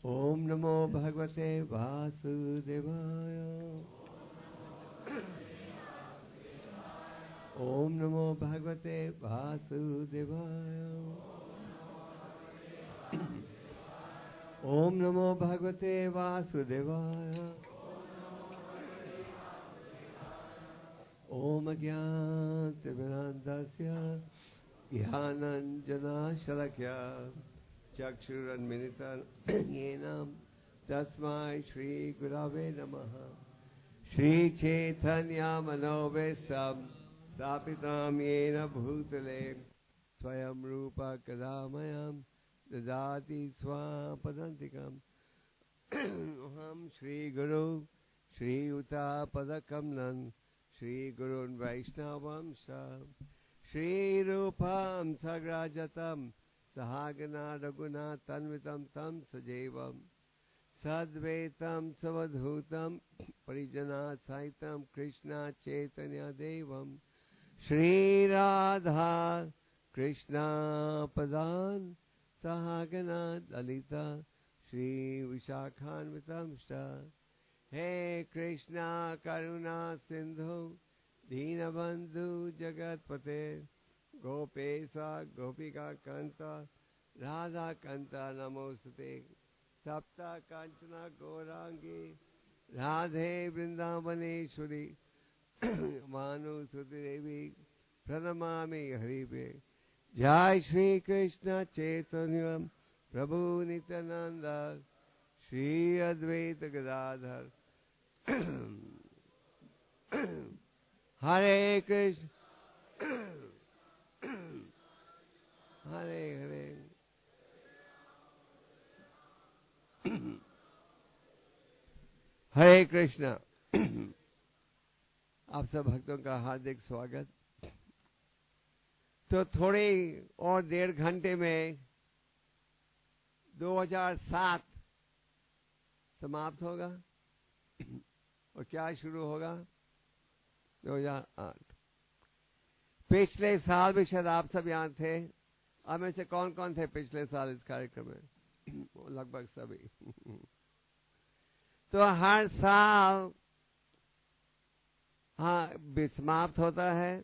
ओम नमो भगवते वासुदेवाय। ओम नमो भगवते वासुदेवाय। ओम नमो भगवते वासुदेवाय। ओम ज्ञानतिमिरान्धस्य ज्ञानाञ्जनशलाकया चक्षुरुन्मिलितं येन तस्मै श्रीगुरवे नमः। श्रीचैतन्यमनोभीष्टं स्थापितं येन भूतले स्वयं रूपा कदा मह्यं ददाति स्वापदान्तिकम्। अहं श्रीगुरु श्रीयुतापदकमलं श्रीगुरून् वैष्णवंश श्रीरूपं सग्राजतं सहागना रघुनाथान्वितं तं सजीवं सद्वैतं सवधूतं परिजनासहितं कृष्ण चैतन्यदेवं श्रीराधा कृष्ण पदान् सहागना ललिता श्रीविशाखान्वितं च। हे कृष्णा करुणा सिंधु दीनबंधु जगतपते गोपेशा गोपिका कांता राधा कांता नमोस्तुते। सप्त कांचना गौरांगी राधे वृंदावनेश्वरी मानुसुते देवी प्रणमामि हरिवे। जय श्री कृष्ण चैतन्य प्रभु नित्यानंद श्री अद्वैत गदाधर हरे कृष्ण हरे हरे। हरे कृष्ण। आप सब भक्तों का हार्दिक स्वागत। तो थोड़े और 1.5 घंटे में 2007 समाप्त होगा और क्या शुरू होगा 2008। पिछले साल भी शायद आप सब यहाँ थे। आप में से कौन कौन थे पिछले साल इस कार्यक्रम में? लगभग सभी। तो हर साल समाप्त होता है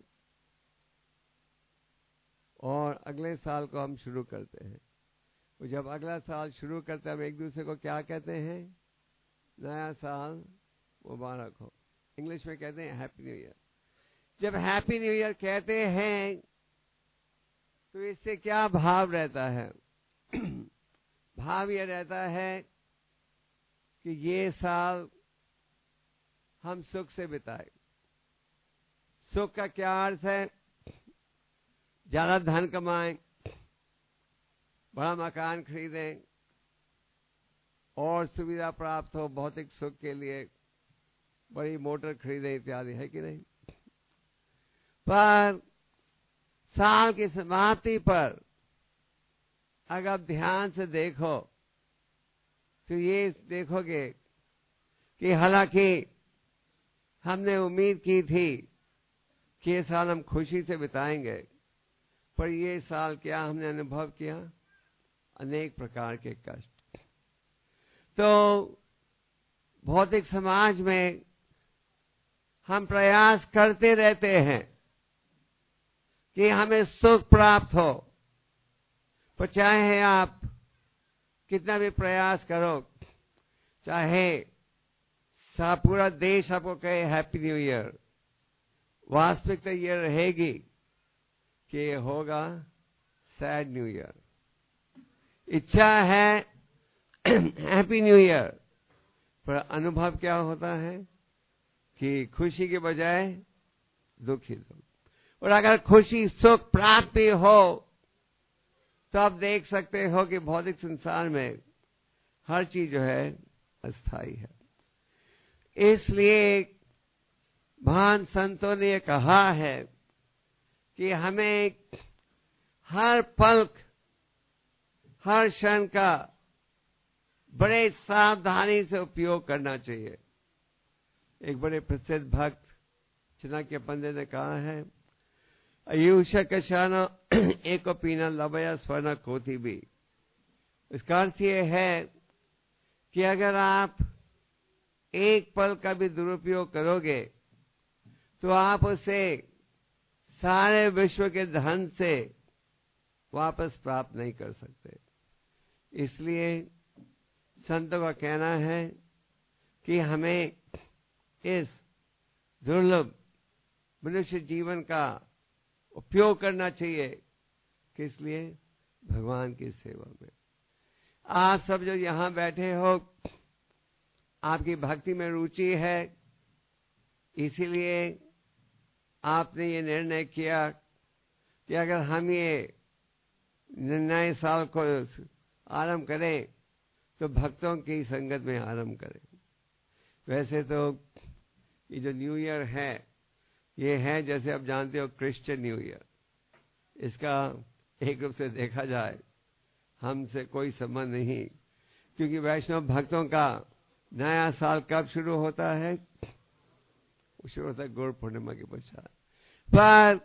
और अगले साल को हम शुरू करते हैं। तो जब अगला साल शुरू करते हैं हम एक दूसरे को क्या कहते हैं? नया साल मुबारक हो। इंग्लिश में कहते हैं हैप्पी न्यू ईयर। जब हैप्पी न्यू ईयर कहते हैं तो इससे क्या भाव रहता है? भाव यह रहता है कि ये साल हम सुख से बिताए। सुख का क्या अर्थ है? ज्यादा धन कमाएं, बड़ा मकान खरीदें और सुविधा प्राप्त हो भौतिक सुख के लिए, बड़ी मोटर खरीदें इत्यादि, है कि नहीं? पर साल की समाप्ति पर अगर आप ध्यान से देखो तो ये देखोगे कि हालांकि हमने उम्मीद की थी कि ये साल हम खुशी से बिताएंगे, पर ये साल क्या हमने अनुभव किया? अनेक प्रकार के कष्ट। तो भौतिक समाज में हम प्रयास करते रहते हैं कि हमें सुख प्राप्त हो, पर चाहे आप कितना भी प्रयास करो, चाहे पूरा देश आपको कहे हैप्पी न्यू ईयर, वास्तविकता ये रहेगी कि ये होगा सैड न्यू ईयर। इच्छा है हैप्पी न्यू ईयर, पर अनुभव क्या होता है कि खुशी के बजाय दुख ही दुख। और अगर खुशी सुख प्राप्त भी हो तो आप देख सकते हो कि भौतिक संसार में हर चीज जो है अस्थाई है। इसलिए महान संतों ने कहा है कि हमें हर पल हर क्षण का बड़े सावधानी से उपयोग करना चाहिए। एक बड़े प्रसिद्ध भक्त चाणक्य पंडित ने कहा है, आयुष कशान एको पीना लभया स्वर्ण कोति भी। इसका अर्थ यह है कि अगर आप एक पल का भी दुरुपयोग करोगे तो आप उसे सारे विश्व के धन से वापस प्राप्त नहीं कर सकते। इसलिए संतों का कहना है कि हमें इस दुर्लभ मनुष्य जीवन का उपयोग करना चाहिए। किस लिए? भगवान की सेवा में। आप सब जो यहां बैठे हो, आपकी भक्ति में रुचि है, इसीलिए आपने ये निर्णय किया कि अगर हम ये नए साल को आरंभ करें तो भक्तों की संगत में आरंभ करें। वैसे तो ये जो न्यू ईयर है, ये है जैसे आप जानते हो क्रिश्चियन न्यू ईयर। इसका एक रूप से देखा जाए हमसे कोई संबंध नहीं, क्योंकि वैष्णव भक्तों का नया साल कब शुरू होता है? वो शुरू होता है गुरु पूर्णिमा के पश्चात। पर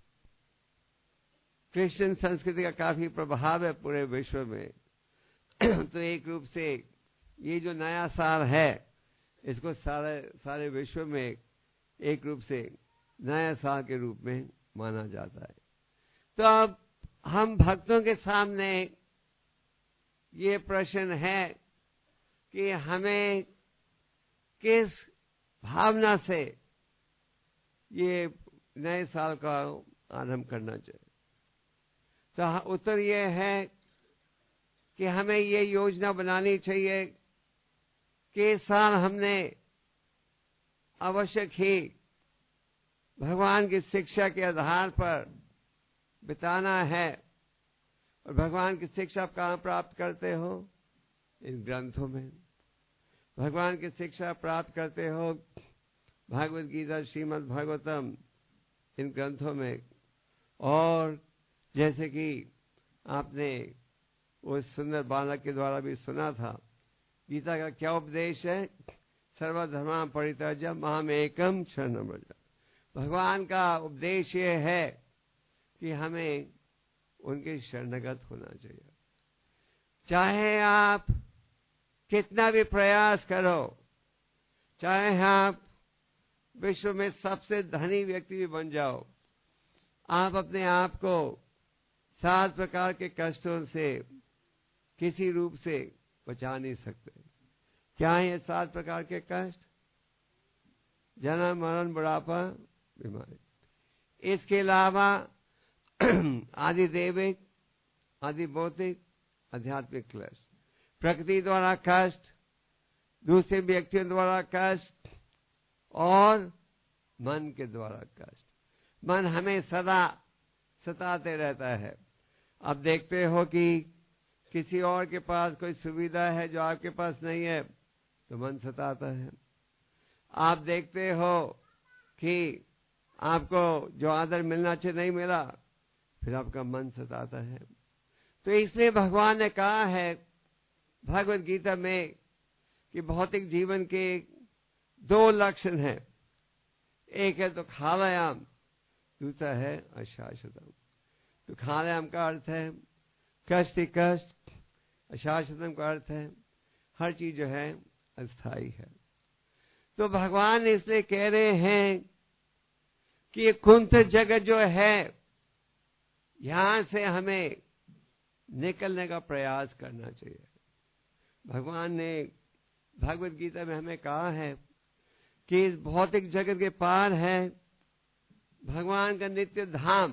क्रिश्चियन संस्कृति का काफी प्रभाव है पूरे विश्व में। तो एक रूप से ये जो नया साल है, इसको सारे विश्व में एक रूप से नया साल के रूप में माना जाता है। तो अब हम भक्तों के सामने ये प्रश्न है कि हमें किस भावना से ये नए साल का आरंभ करना चाहिए। तो उत्तर ये है कि हमें ये योजना बनानी चाहिए कि इस साल हमने आवश्यक ही भगवान की शिक्षा के आधार पर बिताना है। और भगवान की शिक्षा आप कहाँ प्राप्त करते हो? इन ग्रंथों में। भगवान की शिक्षा प्राप्त करते हो भागवत गीता, श्रीमद् भागवतम, इन ग्रंथों में। और जैसे कि आपने उस सुंदर बालक के द्वारा भी सुना था, गीता का क्या उपदेश है? सर्वधर्मान् परित्यज्य माम् एकम शरणं व्रज। भगवान का उपदेश ये है कि हमें उनके शरणगत होना चाहिए। चाहे आप कितना भी प्रयास करो, चाहे आप विश्व में सबसे धनी व्यक्ति भी बन जाओ, आप अपने आप को 7 प्रकार के कष्टों से किसी रूप से बचा नहीं सकते। क्या है ये 7 प्रकार के कष्ट? जन्म, मरण, बुढ़ापा, बीमारी। इसके अलावा आदि दैविक, आदि भौतिक, आध्यात्मिक क्लेश, प्रकृति द्वारा कष्ट, दूसरे व्यक्तियों द्वारा कष्ट और मन के द्वारा कष्ट। मन हमें सदा सताते रहता है। अब देखते हो कि किसी और के पास कोई सुविधा है जो आपके पास नहीं है, तो मन सताता है। आप देखते हो कि आपको जो आदर मिलना चाहिए नहीं मिला, फिर आपका मन सताता है। तो इसलिए भगवान ने कहा है भगवत गीता में कि भौतिक जीवन के 2 लक्षण हैं। एक है तो कालयाम, दूसरा है अशाश्वतम। तो कालयाम का अर्थ है कष्ट ही कष्ट, अशाश्वतम का अर्थ है हर चीज जो है अस्थाई है। तो भगवान इसलिए कह रहे हैं कि ये कुंठ जगत जो है, यहां से हमें निकलने का प्रयास करना चाहिए। भगवान ने भगवत गीता में हमें कहा है कि इस भौतिक जगत के पार है भगवान का नित्य धाम,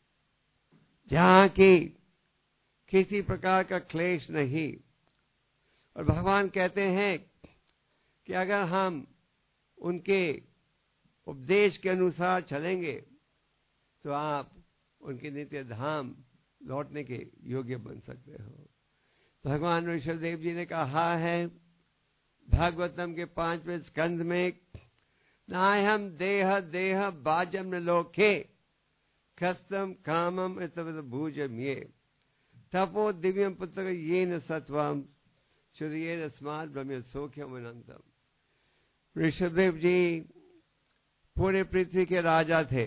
जहां की किसी प्रकार का क्लेश नहीं। और भगवान कहते हैं कि अगर हम उनके उपदेश के अनुसार चलेंगे तो आप उनके नित्य धाम लौटने के योग्य बन सकते हो। भगवान ऋषभदेव जी ने कहा है भागवतम के 5वें स्कंद में, नाहम देह देह बाजम न लोके कस्तम कामम इतवत भूजम ये तपो दिव्यम पुत्र ये न सत्वम सूर्य अस्मात् ब्रह्म सौख्यम अनंतम। ऋषभदेव जी पूरे पृथ्वी के राजा थे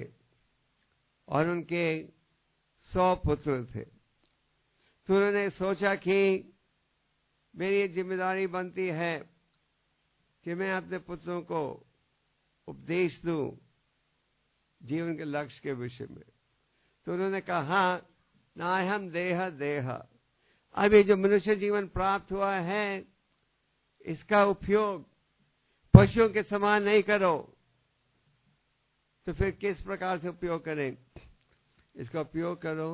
और उनके 100 पुत्र थे। तो उन्होंने सोचा कि मेरी ये जिम्मेदारी बनती है कि मैं अपने पुत्रों को उपदेश दूं जीवन के लक्ष्य के विषय में। तो उन्होंने कहा, नाहम देह देह, अब ये जो मनुष्य जीवन प्राप्त हुआ है इसका उपयोग पशुओं के समान नहीं करो, तो फिर किस प्रकार से उपयोग करें? इसका उपयोग करो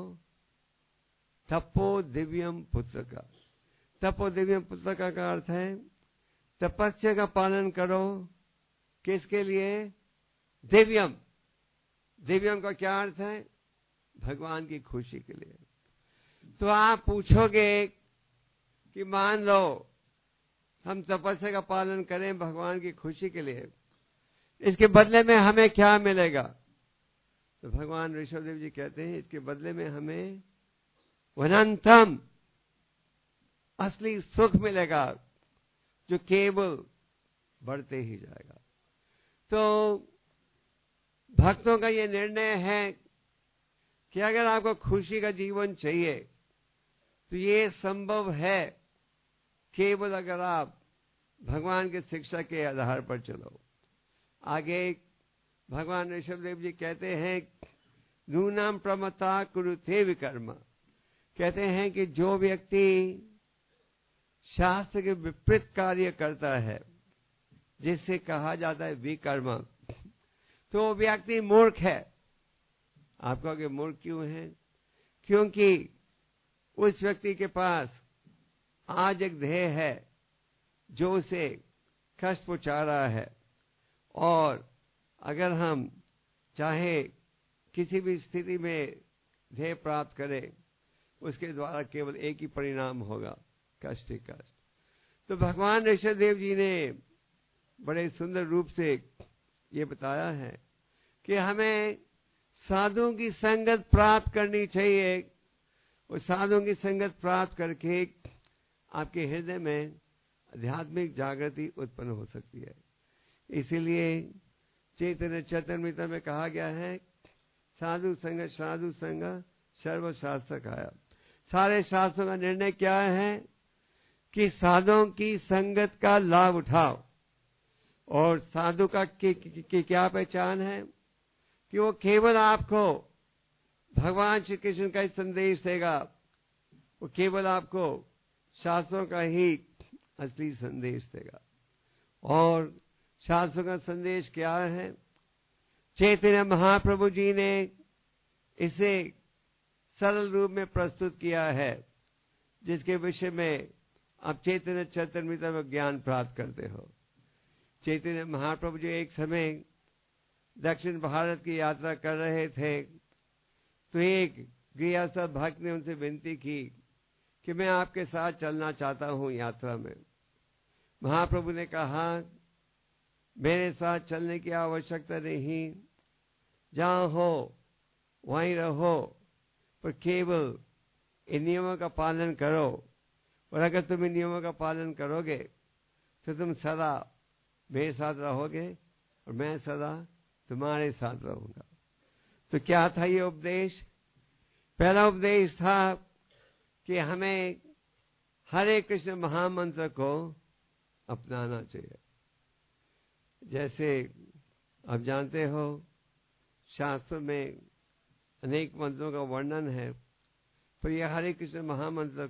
तपो दिव्यम पुत्र का। तपो दिव्यम पुत्र का अर्थ है तपस्या का पालन करो। किसके लिए? दिव्यम। दिव्यम का क्या अर्थ है? भगवान की खुशी के लिए। तो आप पूछोगे कि मान लो हम तपस्या का पालन करें भगवान की खुशी के लिए, इसके बदले में हमें क्या मिलेगा? तो भगवान ऋषभदेव जी कहते हैं इसके बदले में हमें अनंतम असली सुख मिलेगा जो केवल बढ़ते ही जाएगा। तो भक्तों का ये निर्णय है कि अगर आपको खुशी का जीवन चाहिए तो ये संभव है केवल अगर आप भगवान की शिक्षा के आधार पर चलो। आगे भगवान ऋषभदेव जी कहते हैं नूनाम प्रमता कुरुते विकर्म, कहते हैं कि जो व्यक्ति शास्त्र के विपरीत कार्य करता है, जिससे कहा जाता है विकर्म, तो वो व्यक्ति मूर्ख है। आप कहोगे मूर्ख क्यों है? क्योंकि उस व्यक्ति के पास आज एक ध्येय है जो उसे कष्ट पहुंचा रहा है, और अगर हम चाहे किसी भी स्थिति में ध्येय प्राप्त करें, उसके द्वारा केवल एक ही परिणाम होगा, कष्ट ही कष्ट। तो भगवान ऋषभदेव जी ने बड़े सुंदर रूप से ये बताया है कि हमें साधुओं की संगत प्राप्त करनी चाहिए, और साधुओं की संगत प्राप्त करके आपके हृदय में आध्यात्मिक जागृति उत्पन्न हो सकती है। इसीलिए चैतन्य चैतन्यता में कहा गया है साधु संग सर्व शास्त्र काया। सारे शास्त्रों का निर्णय क्या है कि साधुओं की संगत का लाभ उठाओ। और साधु का की क्या पहचान है कि वो केवल आपको भगवान श्री कृष्ण का ही संदेश देगा, वो केवल आपको शास्त्रों का ही असली संदेश देगा। और शास्त्रों का संदेश क्या है? चैतन्य महाप्रभु जी ने इसे सरल रूप में प्रस्तुत किया है, जिसके विषय में आप चैतन्य चैतन्यता में ज्ञान प्राप्त करते हो। चैतन्य महाप्रभु जी एक समय दक्षिण भारत की यात्रा कर रहे थे, तो एक गृहस्थ भक्त ने उनसे विनती की कि मैं आपके साथ चलना चाहता हूं यात्रा में। महाप्रभु ने कहा मेरे साथ चलने की आवश्यकता नहीं, जहां हो वहीं रहो, पर केवल इन नियमों का पालन करो, और अगर तुम इन नियमों का पालन करोगे तो तुम सदा मेरे साथ रहोगे और मैं सदा तुम्हारे साथ रहूंगा। तो क्या था ये उपदेश? पहला उपदेश था कि हमें हरे कृष्ण महामंत्र को अपनाना चाहिए। जैसे आप जानते हो शास्त्र में अनेक मंत्रों का वर्णन है, पर यह हरे कृष्ण महामंत्र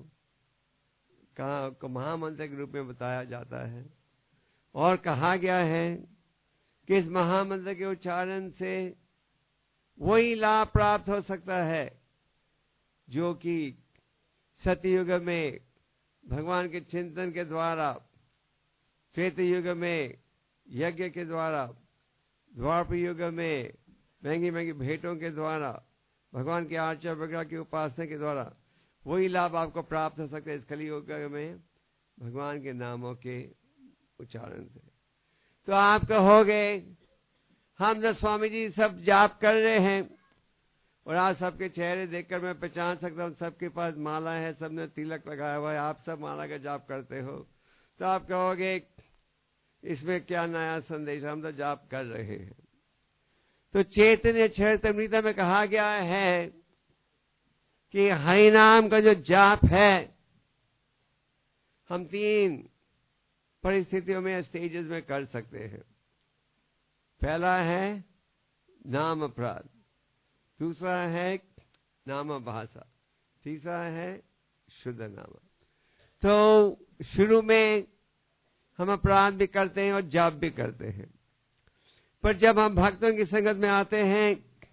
को महामंत्र के रूप में बताया जाता है, और कहा गया है कि इस महामंत्र के उच्चारण से वही लाभ प्राप्त हो सकता है जो कि सतयुग में भगवान के चिंतन के द्वारा, श्वेत युग में यज्ञ के द्वारा, द्वापर युग में महंगी महंगी भेंटों के द्वारा, भगवान की आर्चा वगैरह की उपासना के द्वारा वही लाभ आपको प्राप्त हो सकता है इस कलियुग में भगवान के नामों के उच्चारण से। तो आप कहोगे हम तो स्वामी जी सब जाप कर रहे हैं, और आज सबके चेहरे देखकर मैं पहचान सकता हूं सबके पास माला है, सबने तिलक लगाया हुआ है, आप सब माला का जाप करते हो। तो आप कहोगे इसमें क्या नया संदेश, हम तो जाप कर रहे हैं। तो चैतन्य चरितामृत में कहा गया है कि हरि नाम का जो जाप है हम 3 परिस्थितियों में, स्टेजेस में कर सकते हैं। पहला है नाम अपराध, दूसरा है नाम भाषा, तीसरा है शुद्ध नाम। तो शुरू में हम अपराध भी करते हैं और जाप भी करते हैं, पर जब हम भक्तों की संगत में आते हैं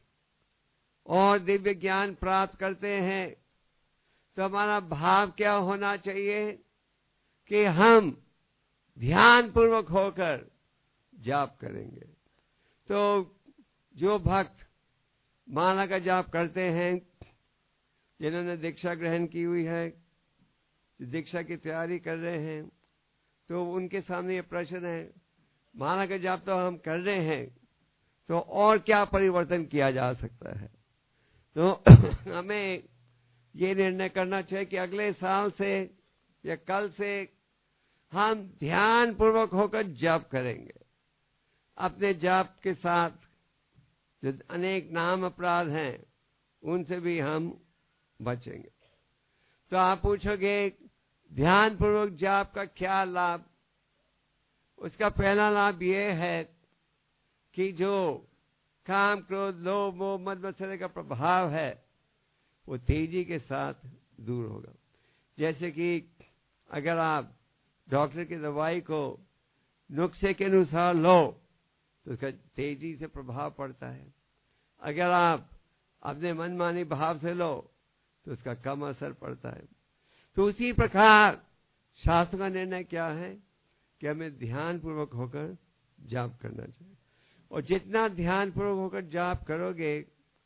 और दिव्य ज्ञान प्राप्त करते हैं तो हमारा भाव क्या होना चाहिए कि हम ध्यान पूर्वक होकर जाप करेंगे। तो जो भक्त माला का जाप करते हैं, जिन्होंने दीक्षा ग्रहण की हुई है, जो दीक्षा की तैयारी कर रहे हैं, तो उनके सामने ये प्रश्न है, माला का जाप तो हम कर रहे हैं, तो और क्या परिवर्तन किया जा सकता है। तो हमें ये निर्णय करना चाहिए कि अगले साल से या कल से हम ध्यान पूर्वक होकर जाप करेंगे। अपने जाप के साथ जो अनेक नाम अपराध हैं उनसे भी हम बचेंगे। तो आप पूछोगे ध्यान पूर्वक जाप का क्या लाभ? उसका पहला लाभ यह है कि जो काम, क्रोध, लोभ, मोह, मद, मत्सर्य का प्रभाव है वो तेजी के साथ दूर होगा। जैसे कि अगर आप डॉक्टर की दवाई को नुस्खे के अनुसार लो तो उसका तेजी से प्रभाव पड़ता है। अगर आप अपने मनमानी भाव से लो तो उसका कम असर पड़ता है। तो उसी प्रकार शास्त्र का निर्णय क्या है कि हमें ध्यान पूर्वक होकर जाप करना चाहिए, और जितना ध्यान पूर्वक होकर जाप करोगे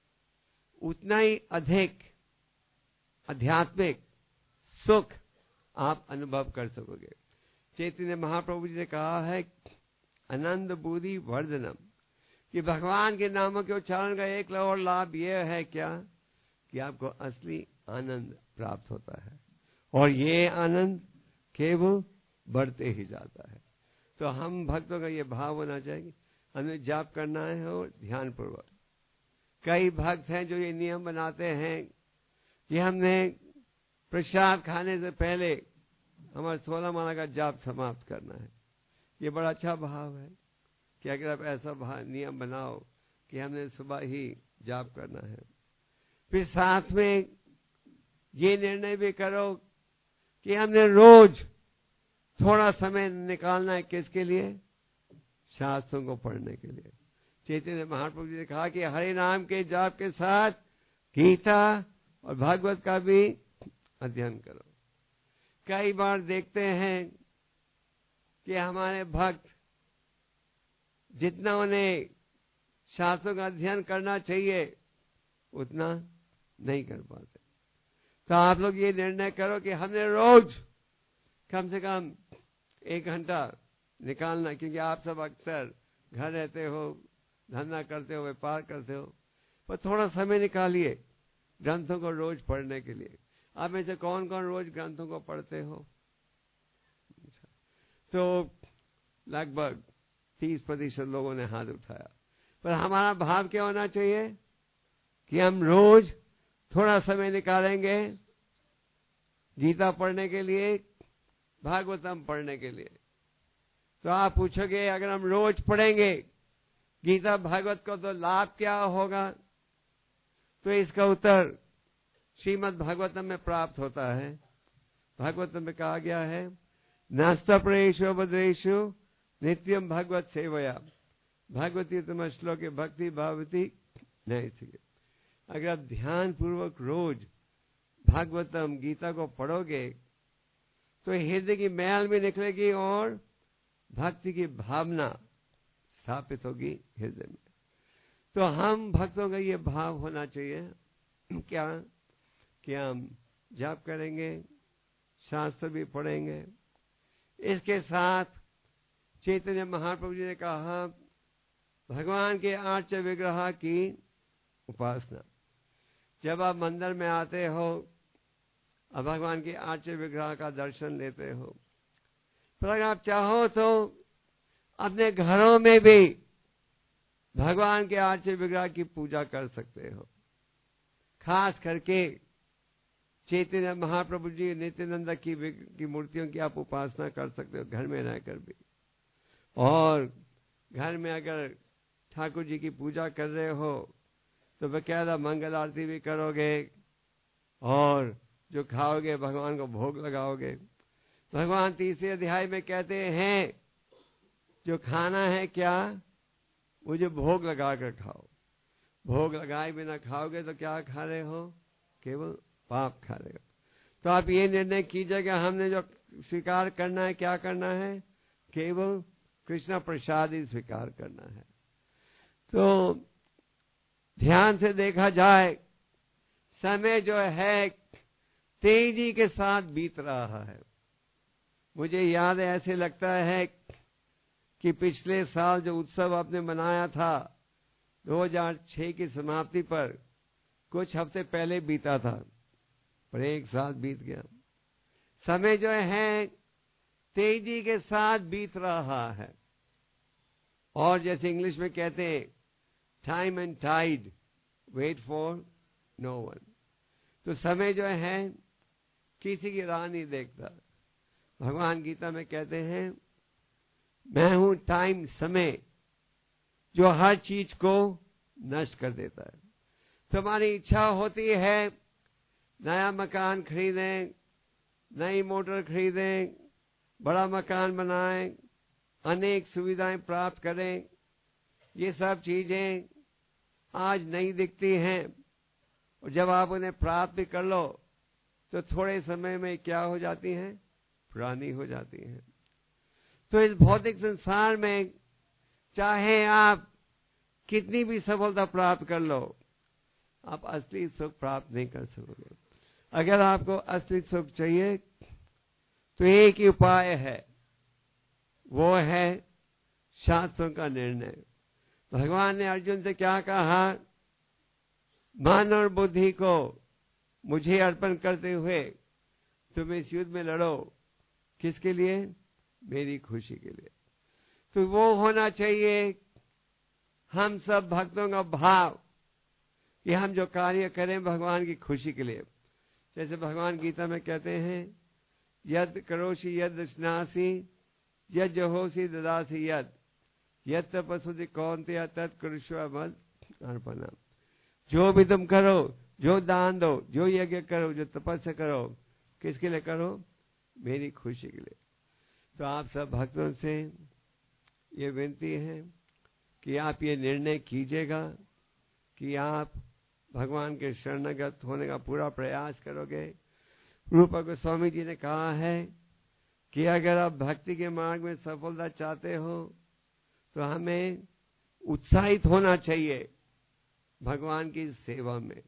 उतना ही अधिक आध्यात्मिक सुख आप अनुभव कर सकोगे। चैतन्य महाप्रभु जी ने कहा है आनंद बुद्धि वर्धनम, कि भगवान के नामों के उच्चारण का एक और लाभ यह है क्या कि आपको असली आनंद प्राप्त होता है, और ये आनंद केवल बढ़ते ही जाता है। तो हम भक्तों का ये भाव होना चाहिए, हमें जाप करना है और ध्यान पूर्वक। कई भक्त हैं जो ये नियम बनाते हैं कि हमने प्रसाद खाने से पहले हमारा 16 माला का जाप समाप्त करना है। ये बड़ा अच्छा भाव है कि अगर आप ऐसा नियम बनाओ कि हमने सुबह ही जाप करना है। फिर साथ में ये निर्णय भी करो कि हमने रोज थोड़ा समय निकालना है, किसके लिए? शास्त्रों को पढ़ने के लिए। चैतन्य महाप्रभु जी ने कहा कि हरि नाम के जाप के साथ गीता और भागवत का भी अध्ययन करो। कई बार देखते हैं कि हमारे भक्त जितना उन्हें शास्त्रों का अध्ययन करना चाहिए उतना नहीं कर पाते। तो आप लोग ये निर्णय करो कि हमने रोज कम से कम 1 घंटा निकालना, क्योंकि आप सब अक्सर घर रहते हो, धंधा करते हो, व्यापार करते हो, पर थोड़ा समय निकालिए ग्रंथों को रोज पढ़ने के लिए। आप में से कौन कौन रोज ग्रंथों को पढ़ते हो? तो लगभग 30% लोगों ने हाथ उठाया। पर हमारा भाव क्या होना चाहिए कि हम रोज थोड़ा समय निकालेंगे गीता पढ़ने के लिए, भागवतम पढ़ने के लिए। तो आप पूछोगे अगर हम रोज पढ़ेंगे गीता भागवत को तो लाभ क्या होगा? तो इसका उत्तर श्रीमद् भागवतम में प्राप्त होता है। भागवतम में कहा गया है नास्तप्रेषु भद्रेषु नित्यम भगवत सेवया भगवती तम श्लोक भक्ति भावती नहीं थी। अगर आप ध्यान पूर्वक रोज भागवतम गीता को पढ़ोगे तो हृदय की मैल भी निकलेगी और भक्ति की भावना स्थापित होगी हृदय में। तो हम भक्तों का ये भाव होना चाहिए क्या कि हम जाप करेंगे, शास्त्र भी पढ़ेंगे। इसके साथ चैतन्य महाप्रभु जी ने कहा भगवान के आर्च विग्रह की उपासना। जब आप मंदिर में आते हो और भगवान के आर्च विग्रह का दर्शन लेते हो, पर अगर आप चाहो तो अपने घरों में भी भगवान के आर्च विग्रह की पूजा कर सकते हो। खास करके चैतन्य महाप्रभु जी नित्यानंद की मूर्तियों की आप उपासना कर सकते हो घर में रहकर भी। और घर में अगर ठाकुर जी की पूजा कर रहे हो तो बकायदा मंगल आरती भी करोगे और जो खाओगे भगवान को भोग लगाओगे। भगवान तीसरे अध्याय में कहते हैं जो खाना है क्या, मुझे भोग लगा कर खाओ। भोग लगाए बिना खाओगे तो क्या खा रहे हो, केवल पाप खा रहे हो। तो आप ये निर्णय कीजिएगा हमने जो स्वीकार करना है क्या करना है, केवल कृष्ण प्रसाद ही स्वीकार करना है। तो ध्यान से देखा जाए समय जो है तेजी के साथ बीत रहा है। मुझे याद है, ऐसे लगता है कि पिछले साल जो उत्सव आपने मनाया था 2006 की समाप्ति पर कुछ हफ्ते पहले बीता था, पर एक साल बीत गया। समय जो है तेजी के साथ बीत रहा है। और जैसे इंग्लिश में कहते हैं time and tide wait for no one. तो समय जो है किसी की राह नहीं देखता। भगवान गीता में कहते हैं मैं हूं टाइम, समय जो हर चीज को नष्ट कर देता है। तुम्हारी इच्छा होती है नया मकान खरीदें, नई मोटर खरीदें, बड़ा मकान बनाएं, अनेक सुविधाएं प्राप्त करें। ये सब चीजें आज नहीं दिखती हैं और जब आप उन्हें प्राप्त भी कर लो तो थोड़े समय में क्या हो जाती हैं, पुरानी हो जाती हैं। तो इस भौतिक संसार में चाहे आप कितनी भी सफलता प्राप्त कर लो, आप असली सुख प्राप्त नहीं कर सकोगे। अगर आपको असली सुख चाहिए तो एक ही उपाय है, वो है शास्त्रों का निर्णय। भगवान ने अर्जुन से क्या कहा, मन और बुद्धि को मुझे अर्पण करते हुए तुम इस युद्ध में लड़ो। किसके लिए, मेरी खुशी के लिए। तो वो होना चाहिए हम सब भक्तों का भाव कि हम जो कार्य करें भगवान की खुशी के लिए। जैसे भगवान गीता में कहते हैं यद करोषि यद स्नासी यद जहोसी ददासी यद यद तपस्वी कौन्तेय तत् कुरुष्व मद अर्पणम। जो भी तुम करो, जो दान दो, जो यज्ञ करो, जो तपस्या करो, किसके लिए करो, मेरी खुशी के लिए। तो आप सब भक्तों से ये विनती है कि आप ये निर्णय कीजिएगा कि आप भगवान के शरणागत होने का पूरा प्रयास करोगे। रूप गोस्वामी जी ने कहा है कि अगर आप भक्ति के मार्ग में सफलता चाहते हो तो हमें उत्साहित होना चाहिए भगवान की सेवा में,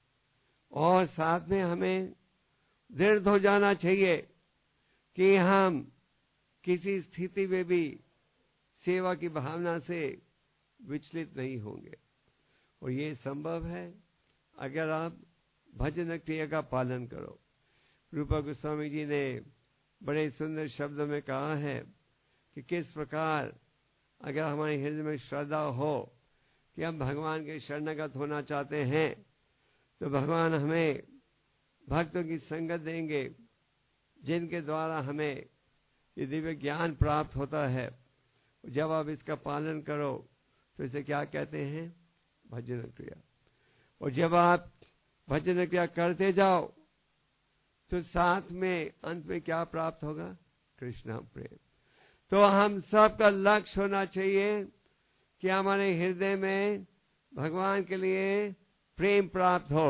और साथ में हमें दृढ़ हो जाना चाहिए कि हम किसी स्थिति में भी सेवा की भावना से विचलित नहीं होंगे। और ये संभव है अगर आप भजन क्रिया का पालन करो। रूपा गोस्वामी जी ने बड़े सुंदर शब्दों में कहा है कि किस प्रकार अगर हमारे हृदय में श्रद्धा हो कि हम भगवान के शरणागत होना चाहते हैं तो भगवान हमें भक्तों की संगत देंगे जिनके द्वारा हमें ये दिव्य ज्ञान प्राप्त होता है। जब आप इसका पालन करो तो इसे क्या कहते हैं, भजन क्रिया। और जब आप भजन क्रिया करते जाओ तो साथ में अंत में क्या प्राप्त होगा, कृष्ण प्रेम। तो हम सबका लक्ष्य होना चाहिए कि हमारे हृदय में भगवान के लिए प्रेम प्राप्त हो।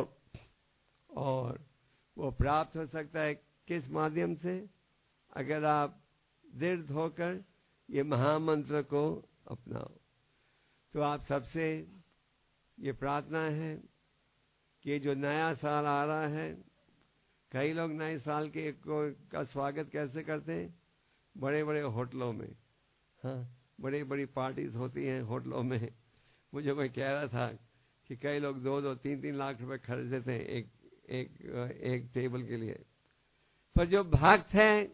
और वो प्राप्त हो सकता है किस माध्यम से, अगर आप दृढ़ होकर ये महामंत्र को अपनाओ। तो आप सबसे ये प्रार्थना है कि जो नया साल आ रहा है, कई लोग नए साल के का स्वागत कैसे करते हैं, बड़े बड़े होटलों में। हाँ, बड़ी बड़ी पार्टीज होती हैं होटलों में। मुझे कोई कह रहा था कि कई लोग 2-3 लाख रुपए खर्च देते हैं एक टेबल के लिए। पर जो भक्त हैं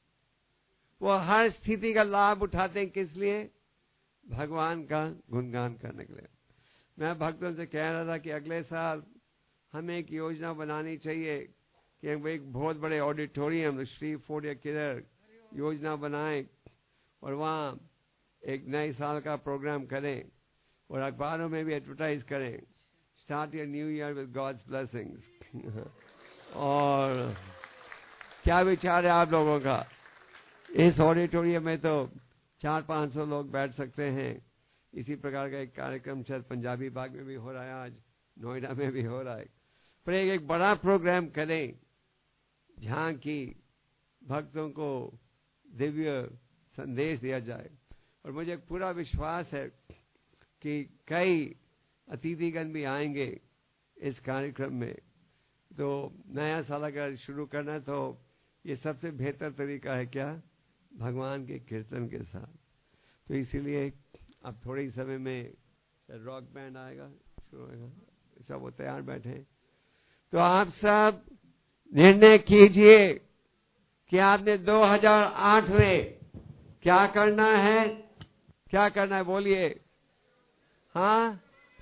वो हर स्थिति का लाभ उठाते हैं, किस लिए, भगवान का गुणगान करने के लिए। मैं भक्तों से कह रहा था कि अगले साल हमें एक योजना बनानी चाहिए कि हम एक बहुत बड़े ऑडिटोरियम श्री फोर्ट या किधर योजना बनाएं और वहाँ एक नए साल का प्रोग्राम करें और अखबारों में भी एडवर्टाइज करें, start your new year with God's blessings. और क्या विचार है आप लोगों का? इस ऑडिटोरियम में तो 400-500 लोग बैठ सकते हैं। इसी प्रकार का एक कार्यक्रम शायद पंजाबी बाग में भी हो रहा है, आज नोएडा में भी हो रहा है। पर एक बड़ा प्रोग्राम करें जहां की भक्तों को दिव्य संदेश दिया जाए। और मुझे पूरा विश्वास है कि कई अतिथिगण भी आएंगे इस कार्यक्रम में। तो नया साल अगर शुरू करना है तो ये सबसे बेहतर तरीका है क्या? भगवान के कीर्तन के साथ। तो इसीलिए अब थोड़े ही समय में रॉक बैंड आएगा, शुरू होगा, सब वो तैयार बैठे हैं। तो आप सब निर्णय कीजिए कि आपने 2008 में क्या करना है, क्या करना है, बोलिए। हाँ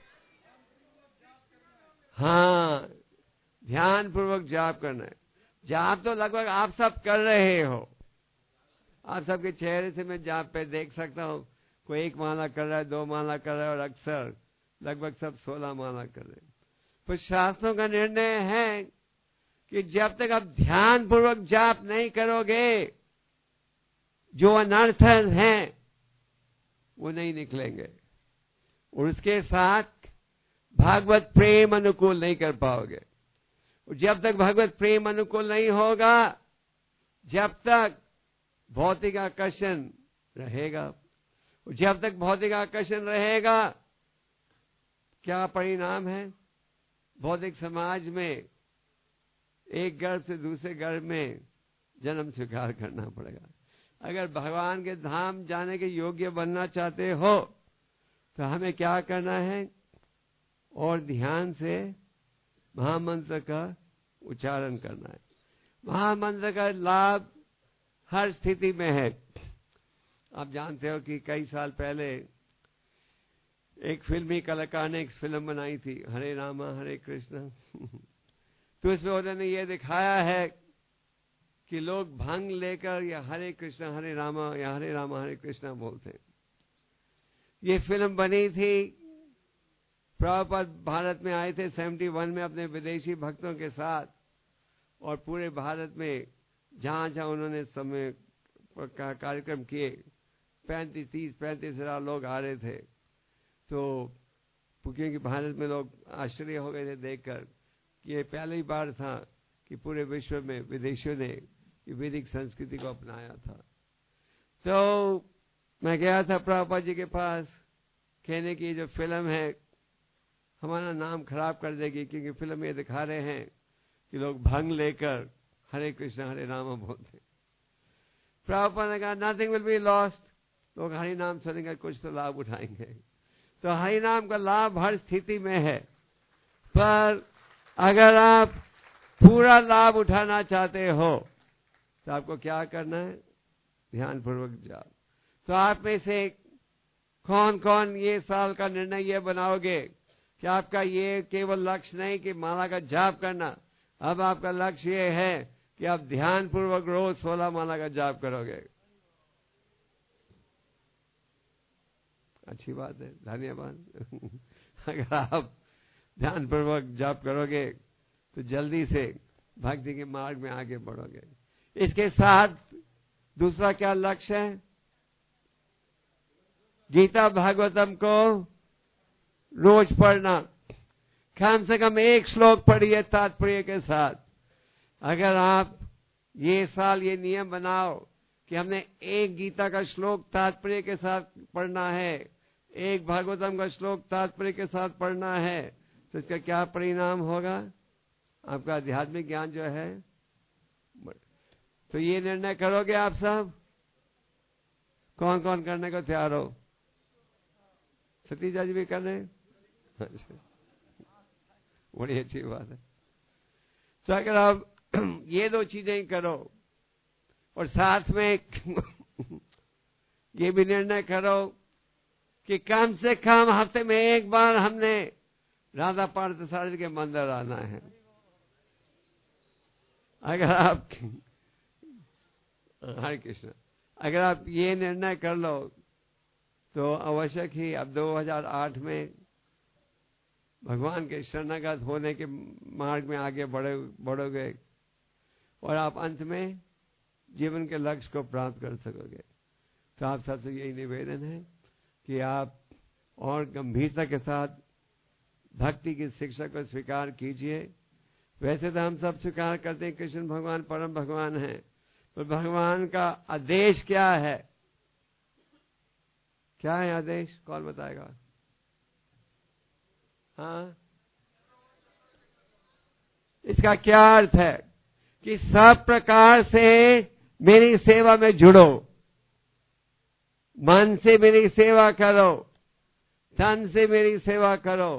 हाँ, ध्यान पूर्वक जाप करना है। जाप तो लगभग आप सब कर रहे हो, आप सबके चेहरे से मैं जाप पे देख सकता हूँ। कोई 1 माला कर रहा है, 2 माला कर रहा है, और अक्सर लगभग सब 16 माला कर रहे हैं। तो शास्त्रों का निर्णय है कि जब तक आप ध्यान पूर्वक जाप नहीं करोगे, जो अनर्थ हैं वो नहीं निकलेंगे, और उसके साथ भागवत प्रेम अनुकूल नहीं कर पाओगे। और जब तक भगवत प्रेम अनुकूल नहीं होगा, जब तक भौतिक आकर्षण रहेगा, और जब तक भौतिक आकर्षण रहेगा, क्या परिणाम है? भौतिक समाज में एक गर्भ से दूसरे गर्भ में जन्म स्वीकार करना पड़ेगा। अगर भगवान के धाम जाने के योग्य बनना चाहते हो तो हमें क्या करना है? और ध्यान से महामंत्र का उच्चारण करना है। महामंत्र का लाभ हर स्थिति में है। आप जानते हो कि कई साल पहले एक फिल्मी कलाकार ने एक फिल्म बनाई थी, हरे रामा हरे कृष्ण। तो इसमें उन्होंने ये दिखाया है कि लोग भंग लेकर या हरे कृष्णा हरे रामा या हरे रामा हरे कृष्णा बोलते हैं। ये फिल्म बनी थी, प्रभुपाद भारत में आए थे 71 में अपने विदेशी भक्तों के साथ, और पूरे भारत में जहां जहां उन्होंने समय का कार्यक्रम किए 35 हजार लोग आ रहे थे। तो क्योंकि भारत में लोग आश्चर्य हो गए थे देखकर कि ये पहली बार था कि पूरे विश्व में विदेशियों ने वैदिक संस्कृति को अपनाया था। तो मैं गया था प्रभुपाद जी के पास, कहने की जो फिल्म है हमारा नाम खराब कर देगी, क्योंकि फिल्म में दिखा रहे हैं कि लोग भंग लेकर हरे कृष्णा हरे रामा बोलते। प्रभुपाद ने कहा नथिंग विल बी लॉस्ट, लोग हरि नाम सुनेंगे, कुछ तो लाभ उठाएंगे। तो हरि नाम का लाभ हर स्थिति में है, पर अगर आप पूरा लाभ उठाना चाहते हो तो आपको क्या करना है? ध्यान पूर्वक जाप। तो आप में से कौन कौन ये साल का निर्णय ये बनाओगे कि आपका ये केवल लक्ष्य नहीं कि माला का जाप करना, अब आपका लक्ष्य ये है कि आप ध्यान पूर्वक रोज 16 माला का जाप करोगे। अच्छी बात है, धन्यवाद। अगर आप ध्यान पूर्वक जाप करोगे तो जल्दी से भक्ति के मार्ग में आगे बढ़ोगे। इसके साथ दूसरा क्या लक्ष्य है? गीता भागवतम को रोज पढ़ना, कम से कम 1 श्लोक पढ़िए तात्पर्य के साथ। अगर आप ये साल ये नियम बनाओ कि हमने 1 गीता का श्लोक तात्पर्य के साथ पढ़ना है, 1 भागवतम का श्लोक तात्पर्य के साथ पढ़ना है, तो इसका क्या परिणाम होगा? आपका आध्यात्मिक ज्ञान जो है। तो ये निर्णय करोगे आप सब? कौन कौन करने को तैयार हो? सतीजा जी भी कर रहे? बड़ी अच्छी बात है। तो अगर आप ये 2 चीजें करो और साथ में ये भी निर्णय करो कि कम से कम हफ्ते में 1 बार हमने राधा पार्थसारथी के मंदिर आना है। अगर आप हरे कृष्ण, अगर आप ये निर्णय कर लो तो आवश्यक ही अब 2008 में भगवान के शरणागत होने के मार्ग में आगे बढ़ोगे और आप अंत में जीवन के लक्ष्य को प्राप्त कर सकोगे। तो आप सबसे यही निवेदन है कि आप और गंभीरता के साथ भक्ति की शिक्षा को स्वीकार कीजिए। वैसे तो हम सब स्वीकार करते हैं कृष्ण भगवान परम भगवान हैं, तो भगवान का आदेश क्या है? क्या है आदेश? कौन बताएगा? हाँ, इसका क्या अर्थ है? कि सब प्रकार से मेरी सेवा में जुड़ो, मन से मेरी सेवा करो, तन से मेरी सेवा करो,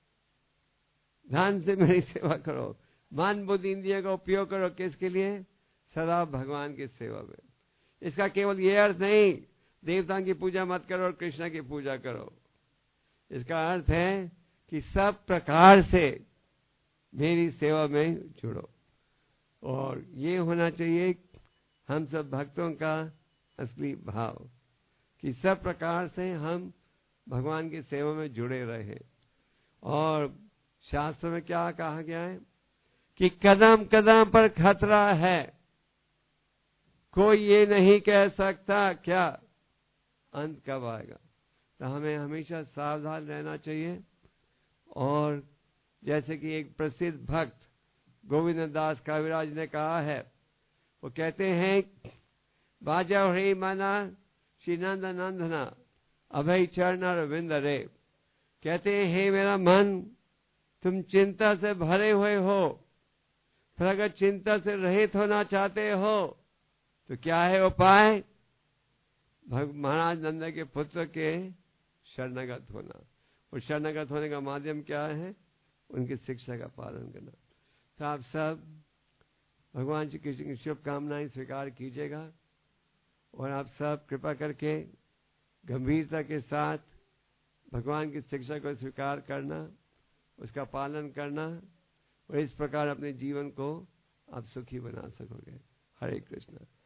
धन से मेरी सेवा करो, मन बुद्धि इंद्रियों का उपयोग करो। किसके लिए? सदा भगवान की सेवा में। इसका केवल ये अर्थ नहीं देवताओं की पूजा मत करो और कृष्ण की पूजा करो। इसका अर्थ है कि सब प्रकार से मेरी सेवा में जुड़ो। और ये होना चाहिए हम सब भक्तों का असली भाव कि सब प्रकार से हम भगवान की सेवा में जुड़े रहे। और शास्त्र में क्या कहा गया है कि कदम कदम पर खतरा है, कोई ये नहीं कह सकता क्या अंत कब आएगा। तो हमें हमेशा सावधान रहना चाहिए। और जैसे कि एक प्रसिद्ध भक्त गोविंद दास कविराज ने कहा है, वो कहते हैं बाजा हरि मना श्री नंद नंदना अभय चरण अरविंद रे। कहते हैं हे मेरा मन, तुम चिंता से भरे हुए हो, फिर अगर चिंता से रहित होना चाहते हो तो क्या है उपाय? महाराज नंद के पुत्र के शरणागत होना। और शरणागत होने का माध्यम क्या है? उनकी शिक्षा का पालन करना। तो आप सब भगवान श्री कृष्ण की शुभकामनाएं स्वीकार कीजिएगा और आप सब कृपा करके गंभीरता के साथ भगवान की शिक्षा को स्वीकार करना, उसका पालन करना और इस प्रकार अपने जीवन को आप सुखी बना सकोगे। हरे कृष्ण।